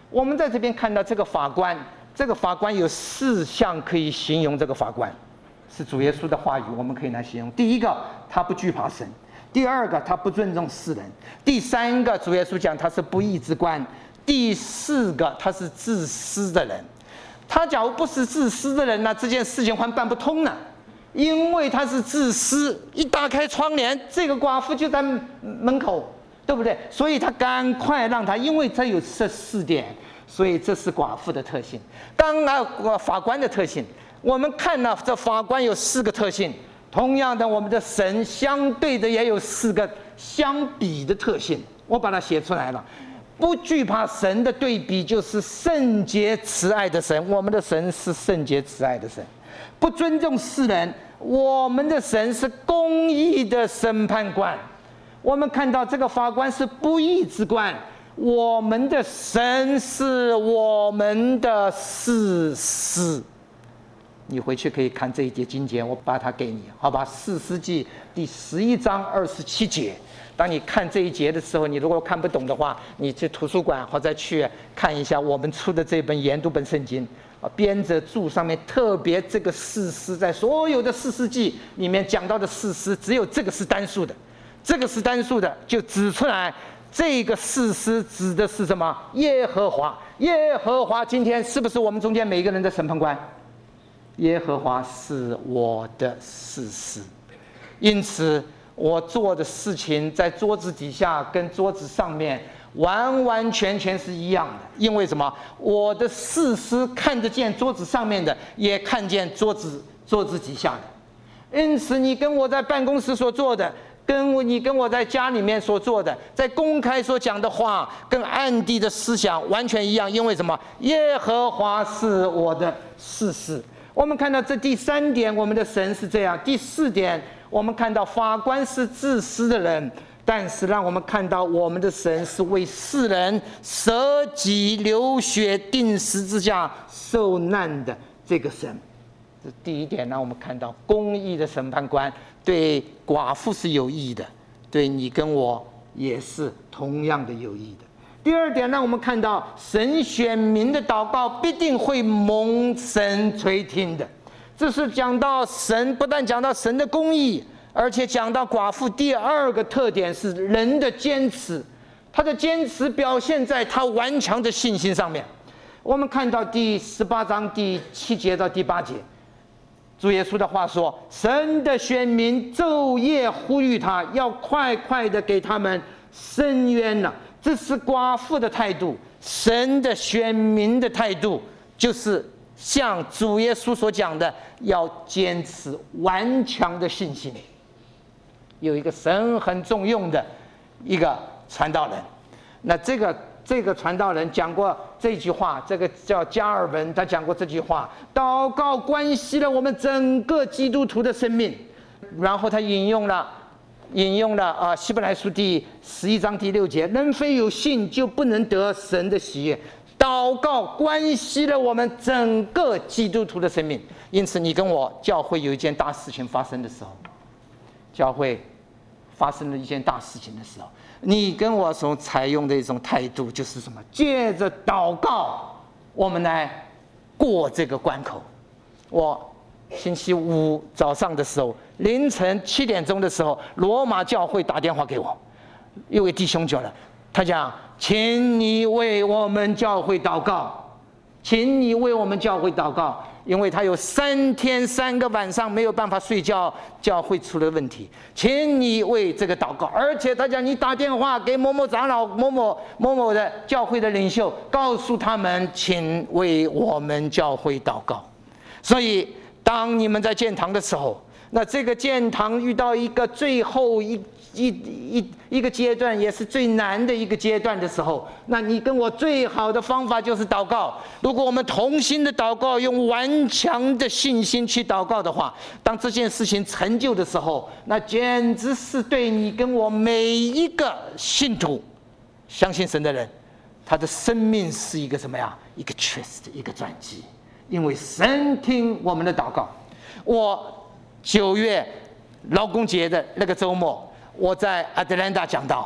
我们在这边看到这个法官，这个法官有四项可以形容这个法官，是主耶稣的话语，我们可以来形容。第一个，他不惧怕神；第二个，他不尊重世人；第三个，主耶稣讲他是不义之官；第四个，他是自私的人。他假如不是自私的人呢，这件事情还办不通呢，因为他是自私。一打开窗帘，这个寡妇就在门口，对不对？所以他赶快让他，因为他有这四点，所以这是寡妇的特性。刚刚法官的特性，我们看到这法官有四个特性，同样的，我们的神相对的也有四个相比的特性，我把它写出来了。不惧怕神的对比就是圣洁慈爱的神，我们的神是圣洁慈爱的神。不尊重世人，我们的神是公义的审判官。我们看到这个法官是不义之官，我们的神是我们的士师。你回去可以看这一节经节，我把它给你，好吧？士师记第十一章二十七节。当你看这一节的时候，你如果看不懂的话，你去图书馆或者去看一下我们出的这本研读本圣经啊，编者注上面特别这个士师，在所有的士师记里面讲到的士师，只有这个是单数的，这个是单数的，就指出来这个士师指的是什么？耶和华。耶和华今天是不是我们中间每一个人的审判官？耶和华是我的士师，因此我做的事情在桌子底下跟桌子上面完完全全是一样的，因为什么？我的士师看得见桌子上面的，也看见桌子桌子底下的。因此，你跟我在办公室所做的，跟你跟我在家里面所做的，在公开所讲的话，跟暗地的思想完全一样。因为什么？耶和华是我的士师。我们看到这第三点，我们的神是这样。第四点，我们看到法官是自私的人，但是让我们看到我们的神是为世人舍己流血钉十字架受难的这个神。这第一点让我们看到公义的审判官对寡妇是有益的，对你跟我也是同样的有益的。第二点让我们看到神选民的祷告必定会蒙神垂听的。这是讲到神，不但讲到神的公义，而且讲到寡妇第二个特点是人的坚持。他的坚持表现在他顽强的信心上面。我们看到第十八章第七节到第八节，主耶稣的话说：神的选民昼夜呼吁他，要快快的给他们伸冤了。这是寡妇的态度，神的选民的态度，就是像主耶稣所讲的，要坚持顽强的信心。有一个神很重用的一个传道人，那这个这个传道人讲过这句话，这个叫加尔文，他讲过这句话：祷告关系了我们整个基督徒的生命。然后他引用了。引用了啊，希伯来书第十一章第六节：人非有信，就不能得神的喜悦。祷告关系了我们整个基督徒的生命。因此，你跟我教会有一件大事情发生的时候，教会发生了一件大事情的时候，你跟我所采用的一种态度就是什么？借着祷告，我们来过这个关口。我。星期五早上的时候，凌晨七点钟的时候，罗马教会打电话给我，一位弟兄讲了，他讲：请你为我们教会祷告，请你为我们教会祷告，因为他有三天三个晚上没有办法睡觉，教会出了问题，请你为这个祷告。而且他讲，你打电话给某某长老、某某某某的教会的领袖，告诉他们，请为我们教会祷告。所以。当你们在建堂的时候，那这个建堂遇到一个最后一一一一个阶段，也是最难的一个阶段的时候，那你跟我最好的方法就是祷告。如果我们同心的祷告，用顽强的信心去祷告的话，当这件事情成就的时候，那简直是对你跟我每一个信徒、相信神的人，他的生命是一个什么呀？一个 twist， 一个转机。因为神听我们的祷告。我九月劳工节的那个周末，我在亚特兰大讲道，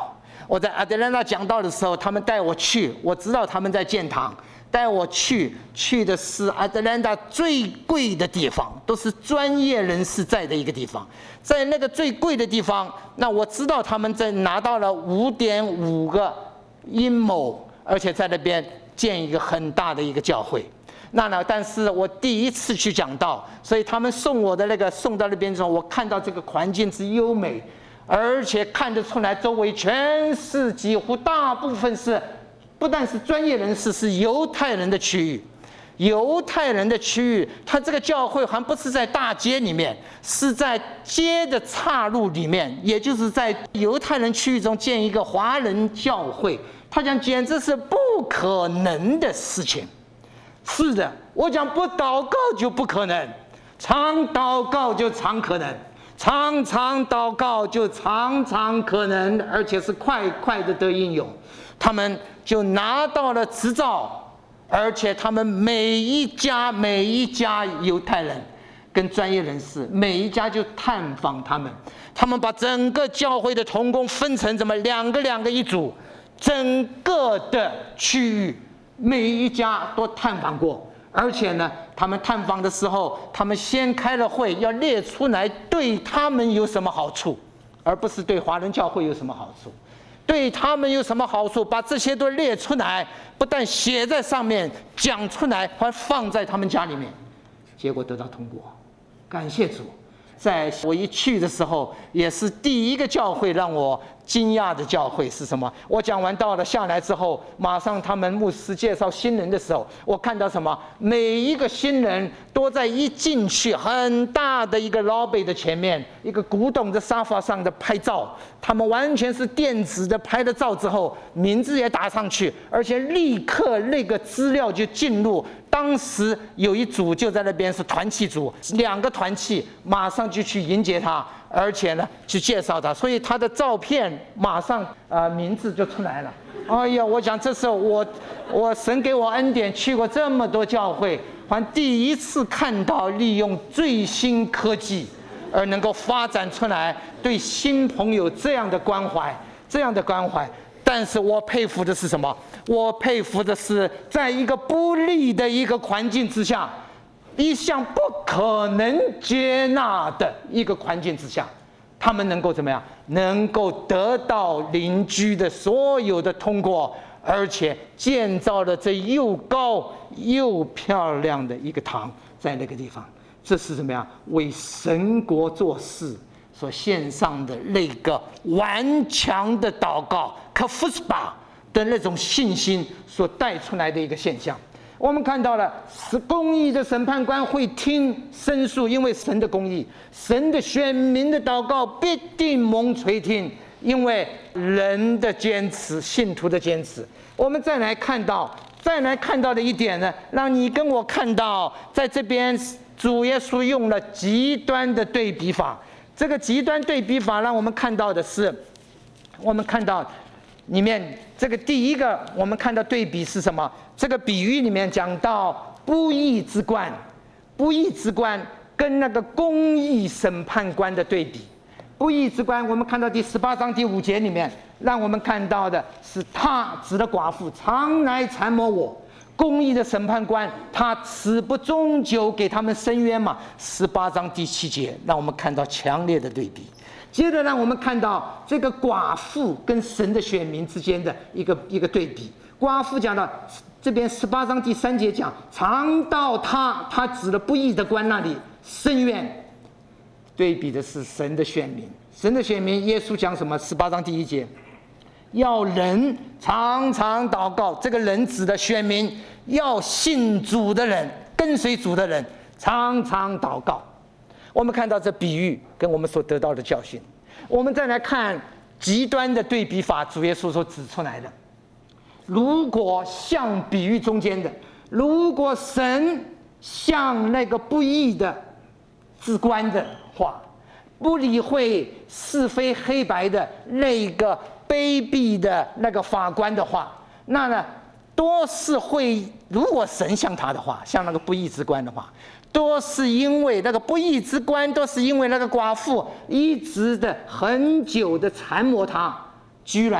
我在亚特兰大讲道的时候，他们带我去，我知道他们在建堂，带我去，去的是亚特兰大最贵的地方，都是专业人士在的一个地方。在那个最贵的地方，那我知道他们在拿到了五点五个阴谋，而且在那边建一个很大的一个教会。那呢，但是我第一次去讲道，所以他们送我的那个送到那边之后，我看到这个环境之优美，而且看得出来周围全是几乎大部分是，不但是专业人士，是犹太人的区域。犹太人的区域，他这个教会还不是在大街里面，是在街的岔路里面，也就是在犹太人区域中建一个华人教会。他讲简直是不可能的事情。是的，我讲不祷告就不可能，常祷告就常可能，常常祷告就常常可能，而且是快快的得应用。他们就拿到了执照，而且他们每一家每一家犹太人跟专业人士，每一家就探访他们，他们把整个教会的同工分成怎么两个两个一组，整个的区域。每一家都探访过，而且呢，他们探访的时候，他们先开了会，要列出来对他们有什么好处，而不是对华人教会有什么好处。对他们有什么好处，把这些都列出来，不但写在上面，讲出来，还放在他们家里面，结果得到通过。感谢主！在我一去的时候，也是第一个教会让我惊讶的教会是什么？我讲完道了下来之后，马上他们牧师介绍新人的时候，我看到什么？每一个新人都在一进去很大的一个 lobby 的前面，一个古董的沙发上的拍照，他们完全是电子的拍了照之后，名字也打上去，而且立刻那个资料就进入。当时有一组就在那边是团契组，两个团契马上就去迎接他，而且呢去介绍他，所以他的照片马上呃名字就出来了。哎呀，我讲这是我我神给我恩典，去过这么多教会，还第一次看到利用最新科技而能够发展出来对新朋友这样的关怀，这样的关怀。但是我佩服的是什么？我佩服的是，在一个不利的一个环境之下，一项不可能接纳的一个环境之下，他们能够怎么样？能够得到邻居的所有的通过，而且建造了这又高又漂亮的一个堂，在那个地方，这是怎么样？为神国做事所献上的那个顽强的祷告，可夫斯巴的那种信心所带出来的一个现象。我们看到了，是公义的审判官会听申诉，因为神的公义，神的选民的祷告必定蒙垂听，因为人的坚持，信徒的坚持。我们再来看到，再来看到的一点呢，让你跟我看到，在这边主耶稣用了极端的对比法。这个极端对比法让我们看到的是，我们看到里面这个第一个，我们看到对比是什么？这个比喻里面讲到不义之官，不义之官跟那个公义审判官的对比。不义之官，我们看到第十八章第五节里面，让我们看到的是他指的寡妇常来缠磨我。公义的审判官，他死不终究给他们伸冤嘛？十八章第七节，让我们看到强烈的对比。接着让我们看到这个寡妇跟神的选民之间的一个一个对比。寡妇讲到这边十八章第三节讲，常到他，他指的不义的官那里伸冤。对比的是神的选民，神的选民，耶稣讲什么？十八章第一节。要人常常祷告，这个人指的选民，要信主的人，跟随主的人，常常祷告。我们看到这比喻跟我们所得到的教训。我们再来看极端的对比法，主耶稣所指出来的。如果像比喻中间的，如果神像那个不义的之官的话，不理会是非黑白的那个卑鄙的那个法官的话，那呢，多是会，如果神像他的话，像那个不义之官的话，多是因为那个不义之官，都是因为那个寡妇一直的很久的缠磨他，居然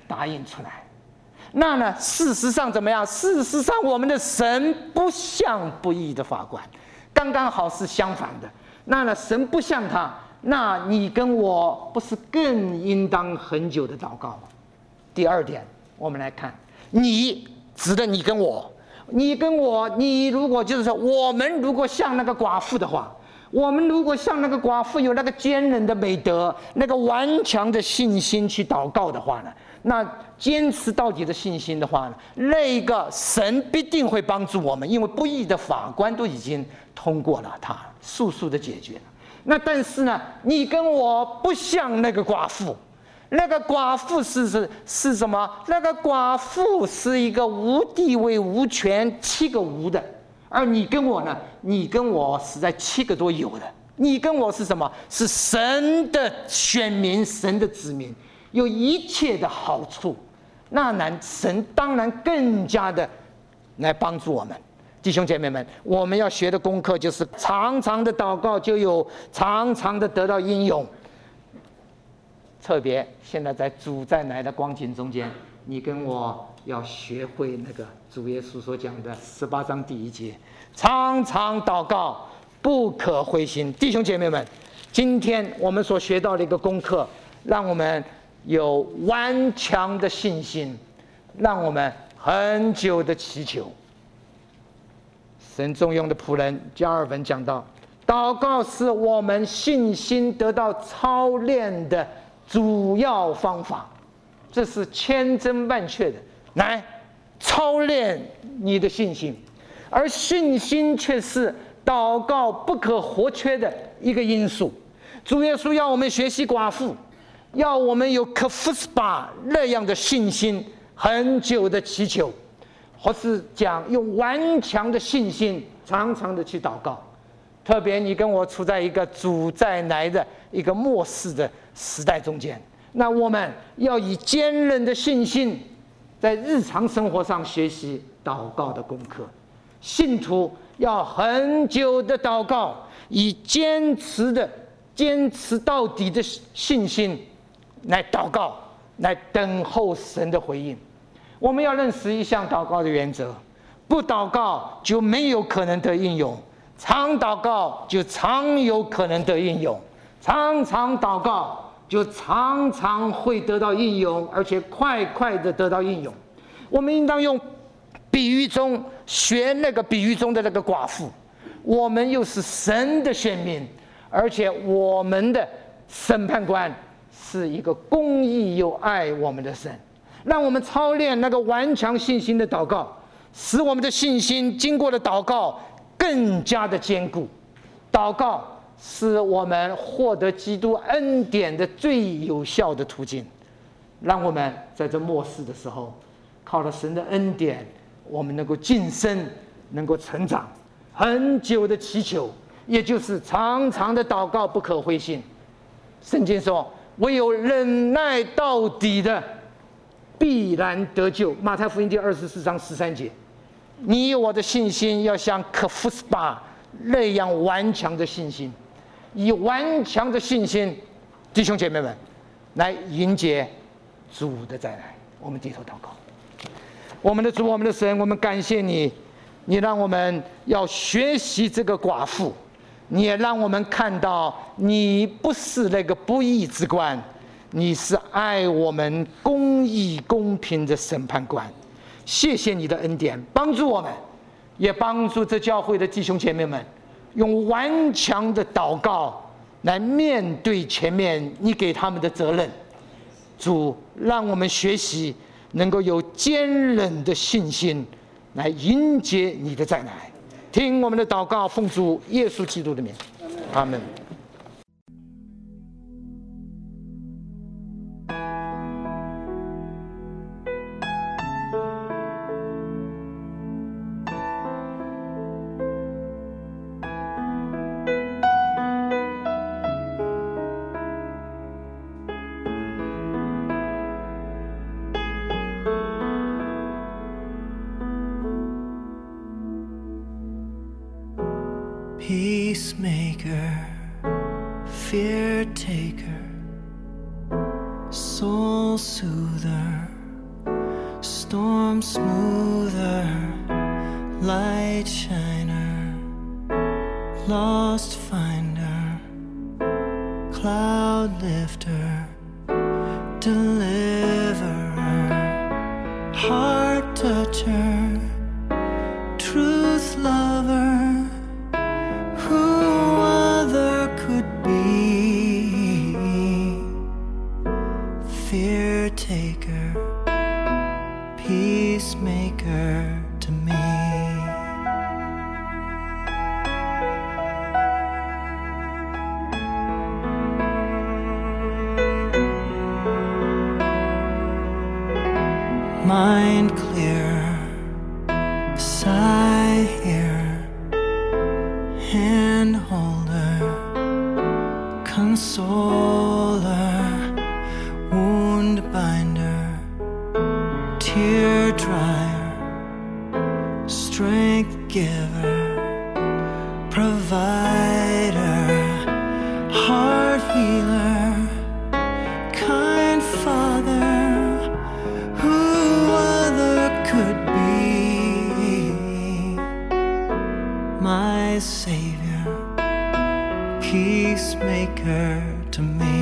答应出来。那呢，事实上怎么样？事实上，我们的神不像不义的法官，刚刚好是相反的。那呢，神不像他，那你跟我不是更应当很久的祷告吗？第二点，我们来看，你指的你跟我，你跟我，你如果就是说，我们如果像那个寡妇的话，我们如果像那个寡妇有那个坚韧的美德，那个顽强的信心去祷告的话呢，那坚持到底的信心的话呢，那个神必定会帮助我们，因为不义的法官都已经通过了它，速速的解决了。那但是呢，你跟我不像那个寡妇，那个寡妇是是是什么？那个寡妇是一个无地位、无权、七个无的，而你跟我呢，你跟我是在七个都有的。你跟我是什么？是神的选民，神的子民，有一切的好处。那难神当然更加的来帮助我们。弟兄姐妹们，我们要学的功课就是常常的祷告，就有常常的得到应用。特别现在在主再来的光景中间，你跟我要学会那个主耶稣所讲的十八章第一节，常常祷告，不可灰心。弟兄姐妹们，今天我们所学到的一个功课，让我们有顽强的信心，让我们很久的祈求。神重用的仆人加尔文讲到，祷告是我们信心得到操练的主要方法，这是千真万确的。来操练你的信心，而信心却是祷告不可或缺的一个因素。主耶稣要我们学习寡妇，要我们有可夫斯巴那样的信心，很久的祈求，或是讲用顽强的信心，常常的去祷告。特别你跟我处在一个主再来的一个末世的时代中间，那我们要以坚韧的信心，在日常生活上学习祷告的功课。信徒要很久的祷告，以坚持的坚持到底的信心来祷告，来等候神的回应。我们要认识一项祷告的原则：不祷告就没有可能得应用，常祷告就常有可能得应用，常常祷告就常常会得到应用，而且快快的得到应用。我们应当用比喻中学那个比喻中的那个寡妇，我们又是神的选民，而且我们的审判官是一个公义又爱我们的神。让我们操练那个顽强信心的祷告，使我们的信心经过了祷告更加的坚固。祷告是我们获得基督恩典的最有效的途径。让我们在这末世的时候，靠着神的恩典，我们能够晋升，能够成长。很久的祈求，也就是常常的祷告，不可灰心。圣经说，唯有忍耐到底的，必然得救。马太福音第二十四章十三节，你有我的信心要像可夫斯巴那样顽强的信心，以顽强的信心，弟兄姐妹们，来迎接主的再来。我们低头祷告。我们的主，我们的神，我们感谢你，你让我们要学习这个寡妇，你也让我们看到你不是那个不义之官，你是爱我们公义公平的审判官。谢谢你的恩典，帮助我们，也帮助这教会的弟兄姐妹们，用顽强的祷告来面对前面你给他们的责任。主，让我们学习能够有坚韧的信心来迎接你的再来。听我们的祷告，奉主耶稣基督的名，阿们。 Peacemaker, fear taker, soul soother, storm smoother, light shiner, lost finder, cloud lifter, deliverer, heart toucher, truth lover, who other could be? Fear taker, peacemaker to me. Mind clear, sigh here, hand holder, consoler, wound binder, tear dryer, strength giver, provider, heart healer, kind father, who other could be? My Savior, peacemaker to me.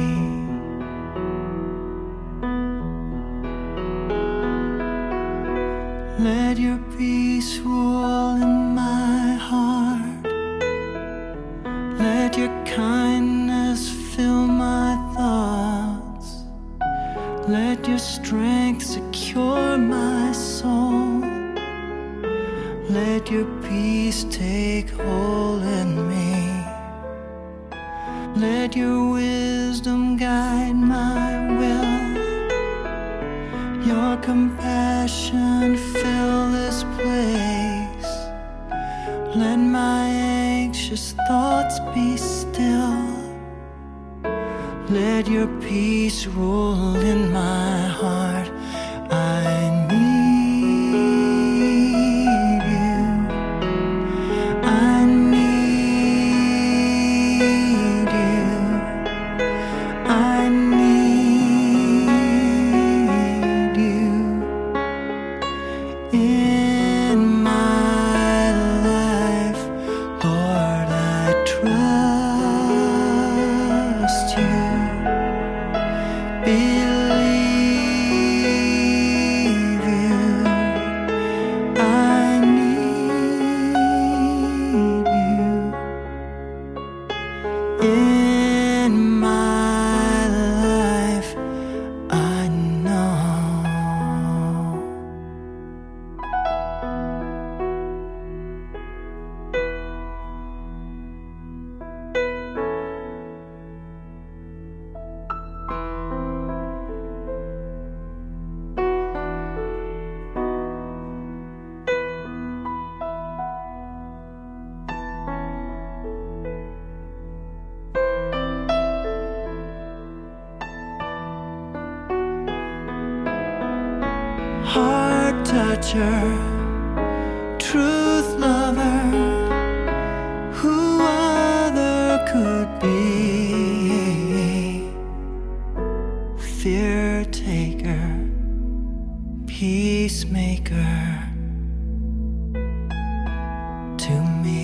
Let your peace rule in my heart. Let your kindness fill my thoughts. Let your strength secure my soul. Let your peace take hold in me. Let your wisdom guide my will. Your compassion fill this place. Let my anxious thoughts be still. Let your peace rule in my heart. I need you. I need you. I need you in my life. Lord, I trust you. Believe you. I need you in my life. I know. Heart toucher, truth lover, who other could be? Fear taker, peacemaker to me.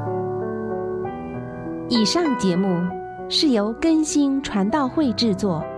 以上节目是由更新传道会制作，